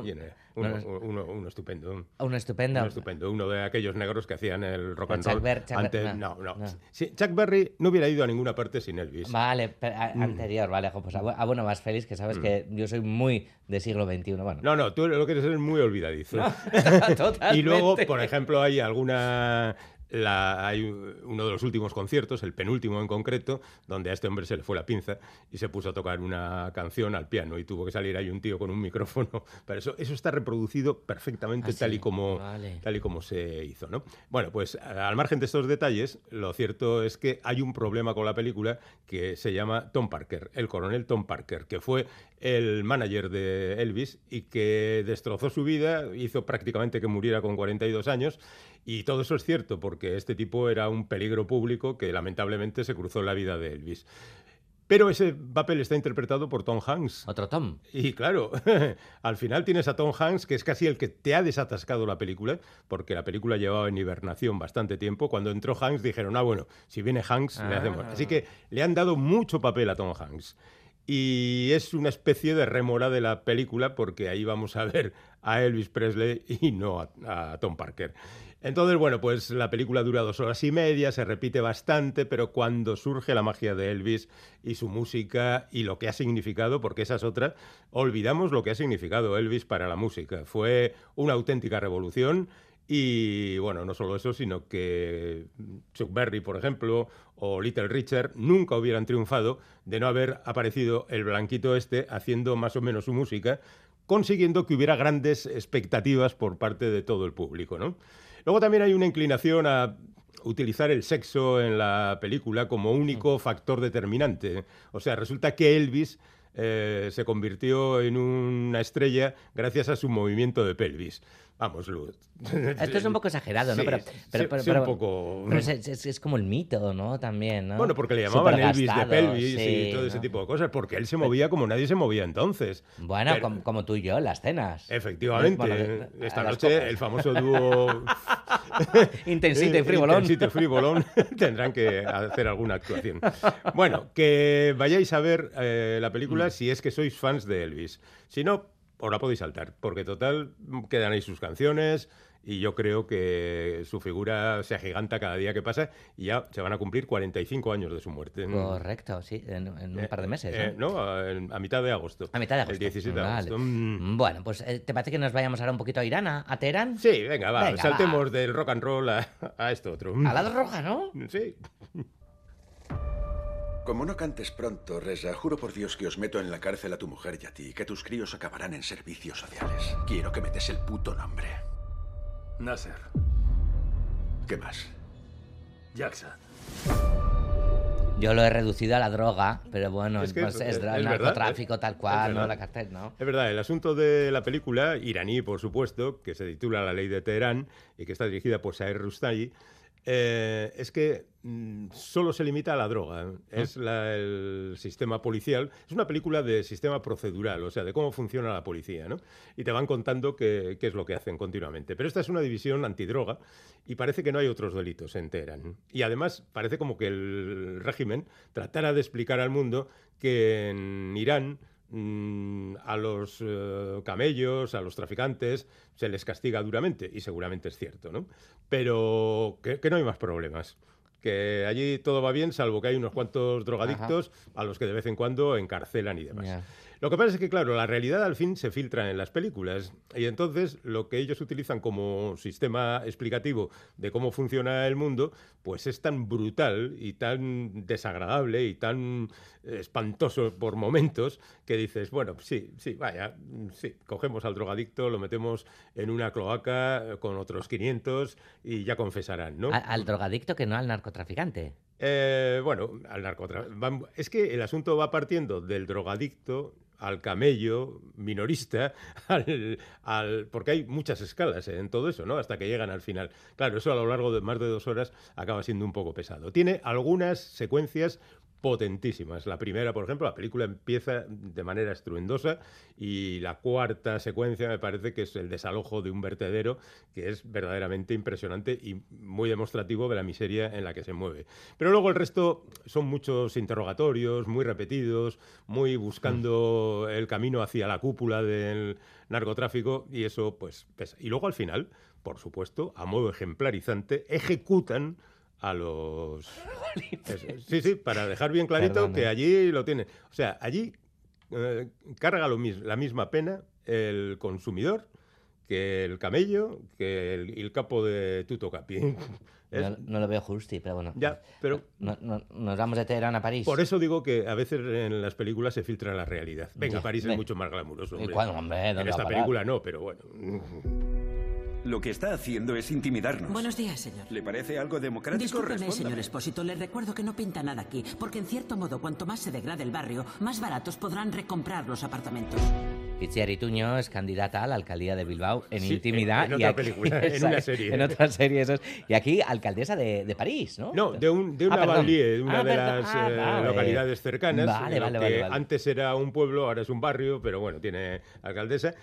estupendo. Uno estupendo. Uno estupendo. Uno de aquellos negros que hacían el rock and roll. No. Sí, Chuck Berry no hubiera ido a ninguna parte sin Elvis. Vale, anterior, vale. Pues bueno, más feliz, que sabes que yo soy muy de siglo XXI. Bueno. No, tú lo que eres es muy olvidadizo. No, totalmente. Y luego, por ejemplo, hay alguna... hay uno de los últimos conciertos, el penúltimo en concreto, donde a este hombre se le fue la pinza y se puso a tocar una canción al piano y tuvo que salir ahí un tío con un micrófono. Pero eso está reproducido perfectamente tal y como se hizo, ¿no? Bueno, pues al margen de estos detalles, lo cierto es que hay un problema con la película que se llama Tom Parker, el coronel Tom Parker, que fue el manager de Elvis y que destrozó su vida, hizo prácticamente que muriera con 42 años. Y todo eso es cierto, porque este tipo era un peligro público que lamentablemente se cruzó en la vida de Elvis. Pero ese papel está interpretado por Tom Hanks. Otro Tom. Y claro, al final tienes a Tom Hanks, que es casi el que te ha desatascado la película, porque la película llevaba en hibernación bastante tiempo. Cuando entró Hanks dijeron, bueno, si viene Hanks, le hacemos. Así que le han dado mucho papel a Tom Hanks. Y es una especie de rémora de la película, porque ahí vamos a ver a Elvis Presley y no a Tom Parker. Entonces, bueno, pues la película dura 2 horas y media, se repite bastante, pero cuando surge la magia de Elvis y su música y lo que ha significado, porque esa es otra, olvidamos lo que ha significado Elvis para la música. Fue una auténtica revolución. Y bueno, no solo eso, sino que Chuck Berry, por ejemplo, o Little Richard nunca hubieran triunfado de no haber aparecido el blanquito este haciendo más o menos su música, consiguiendo que hubiera grandes expectativas por parte de todo el público, ¿no? Luego también hay una inclinación a utilizar el sexo en la película como único factor determinante. O sea, resulta que Elvis se convirtió en una estrella gracias a su movimiento de pelvis. Vamos, Luz. Esto es un poco exagerado, ¿no? Sí, pero un poco... Pero es como el mito, ¿no? También, ¿no? Bueno, porque le llamaban Elvis de pelvis sí, y todo ese tipo de cosas, porque él se movía como nadie se movía entonces. Bueno, como tú y yo en las cenas. Efectivamente. Bueno, esta noche el famoso dúo... Intensito y Frivolón. Intensito y Frivolón tendrán que hacer alguna actuación. Bueno, que vayáis a ver la película si es que sois fans de Elvis. Si no, os la podéis saltar, porque total quedan ahí sus canciones y yo creo que su figura se agiganta cada día que pasa y ya se van a cumplir 45 años de su muerte. Correcto, sí, en un par de meses. No, a mitad de agosto. A mitad de agosto. El 17 de agosto. Bueno, pues ¿te parece que nos vayamos ahora un poquito a Irán, a Teherán? Sí, venga, saltemos del rock and roll a esto otro. A la roja, ¿no? Sí. Como no cantes pronto, Reza, juro por Dios que os meto en la cárcel a tu mujer y a ti, que tus críos acabarán en servicios sociales. Quiero que me des el puto nombre. Nasser. ¿Qué más? Jackson. Yo lo he reducido a la droga, pero bueno, es el narcotráfico tal cual, ¿no? La cartel, ¿no? Es verdad, el asunto de la película, iraní, por supuesto, que se titula La ley de Teherán y que está dirigida por Saer Rustai, es que solo se limita a la droga. Es el sistema policial. Es una película de sistema procedural, o sea, de cómo funciona la policía, ¿no? Y te van contando qué es lo que hacen continuamente. Pero esta es una división antidroga y parece que no hay otros delitos en Teherán. Y además parece como que el régimen tratara de explicar al mundo que en Irán a los camellos, a los traficantes, se les castiga duramente, y seguramente es cierto, ¿no? Pero que no hay más problemas. Que allí todo va bien, salvo que hay unos cuantos drogadictos a los que de vez en cuando encarcelan y demás. Yeah. Lo que pasa es que, claro, la realidad al fin se filtra en las películas y entonces lo que ellos utilizan como sistema explicativo de cómo funciona el mundo, pues es tan brutal y tan desagradable y tan espantoso por momentos que dices, bueno, sí, cogemos al drogadicto, lo metemos en una cloaca con otros 500 y ya confesarán, ¿no? Al drogadicto, que no al narcotraficante. Bueno, al narcotráfico. Es que el asunto va partiendo del drogadicto al camello minorista, porque hay muchas escalas en todo eso, ¿no? Hasta que llegan al final. Claro, eso a lo largo de más de 2 horas acaba siendo un poco pesado. Tiene algunas secuencias potentísimas. La primera, por ejemplo, la película empieza de manera estruendosa y la cuarta secuencia me parece que es el desalojo de un vertedero, que es verdaderamente impresionante y muy demostrativo de la miseria en la que se mueve. Pero luego el resto son muchos interrogatorios, muy repetidos, muy buscando el camino hacia la cúpula del narcotráfico, y eso pues pesa. Y luego al final, por supuesto, a modo ejemplarizante, ejecutan a los... Sí, para dejar bien clarito que allí lo tiene. O sea, allí carga la misma pena el consumidor que el camello, que el capo de Tuto Capi. No lo veo justi, pero bueno. Ya, pero... Nos vamos de Teherán a París. Por eso digo que a veces en las películas se filtra la realidad. Venga, París es mucho más glamuroso. Hombre. Hombre, en esta película no, pero bueno... Lo que está haciendo es intimidarnos. Buenos días, señor. ¿Le parece algo democrático? Discúlpeme, señor Espósito, le recuerdo que no pinta nada aquí, porque en cierto modo, cuanto más se degrade el barrio, más baratos podrán recomprar los apartamentos. Itziar Ituño es candidata a la alcaldía de Bilbao en intimidad. En otra película, en una serie. En otra serie, eso es. Y aquí, alcaldesa de París, ¿no? No, de una banlieue, de una de las localidades cercanas. Vale. Antes era un pueblo, ahora es un barrio, pero bueno, tiene alcaldesa.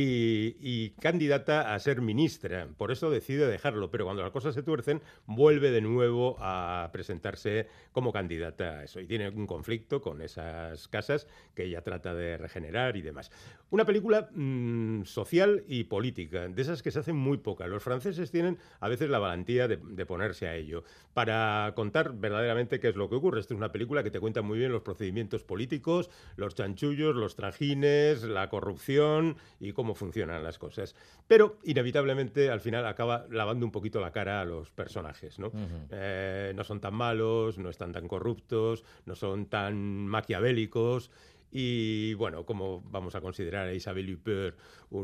Y candidata a ser ministra. Por eso decide dejarlo, pero cuando las cosas se tuercen, vuelve de nuevo a presentarse como candidata a eso. Y tiene un conflicto con esas casas que ella trata de regenerar y demás. Una película social y política, de esas que se hacen muy pocas. Los franceses tienen a veces la valentía de ponerse a ello para contar verdaderamente qué es lo que ocurre. Esta es una película que te cuenta muy bien los procedimientos políticos, los chanchullos, los trajines, la corrupción y cómo funcionan las cosas. Pero, inevitablemente, al final acaba lavando un poquito la cara a los personajes, ¿no? No son tan malos, no están tan corruptos, no son tan maquiavélicos. Y, bueno, como vamos a considerar a Isabelle Huppert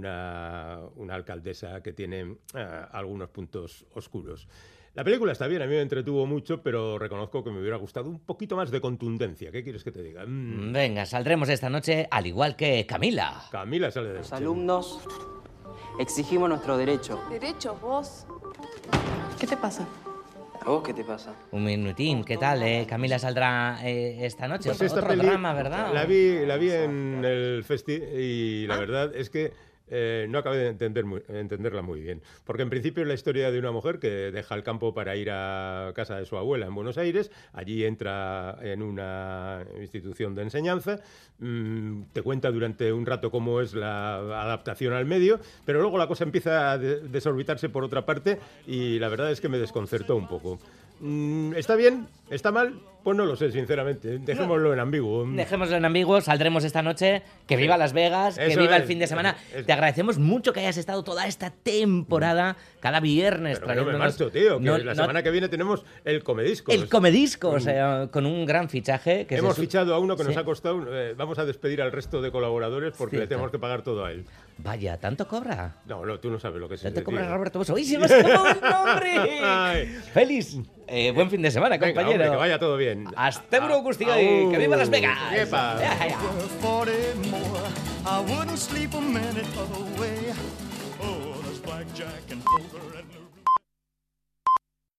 una alcaldesa que tiene algunos puntos oscuros. La película está bien, a mí me entretuvo mucho, pero reconozco que me hubiera gustado un poquito más de contundencia. ¿Qué quieres que te diga? Venga, saldremos esta noche al igual que Camila. Camila sale de Los alumnos exigimos nuestro derecho. ¿Derecho? ¿Vos? ¿Qué te pasa? ¿A vos qué te pasa? Un minutín, ¿qué tal? Camila saldrá esta noche. Pues esta otro drama, ¿verdad? La vi en el festi y la verdad es que no acabé de entenderla muy bien. Porque en principio es la historia de una mujer que deja el campo para ir a casa de su abuela en Buenos Aires. Allí entra en una institución de enseñanza. Te cuenta durante un rato cómo es la adaptación al medio, pero luego la cosa empieza a desorbitarse por otra parte y la verdad es que me desconcertó un poco. ¿Está bien? ¿Está mal? Pues no lo sé, sinceramente. Dejémoslo en ambiguo. Dejémoslo en ambiguo, saldremos esta noche. Que viva Las Vegas, que viva el fin de semana. Te agradecemos mucho que hayas estado toda esta temporada, cada viernes. Pero no me marcho, tío, que la semana que viene tenemos el Comediscos. El Comediscos, con un gran fichaje. Que hemos fichado a uno que nos ha costado... vamos a despedir al resto de colaboradores porque le tenemos que pagar todo a él. Vaya, ¿tanto cobra? No, tú no sabes lo que es. ¿Tanto cobra Roberto Bosso? ¡Uy, se me ha escapado el nombre! ¡Feliz! Buen fin de semana, compañero. Venga, hombre, que vaya todo bien. Hasta luego, Gustio. ¡Que viva Las Vegas! ¡Epa! I wouldn't sleep a minute other way. Oh, there's blackjack and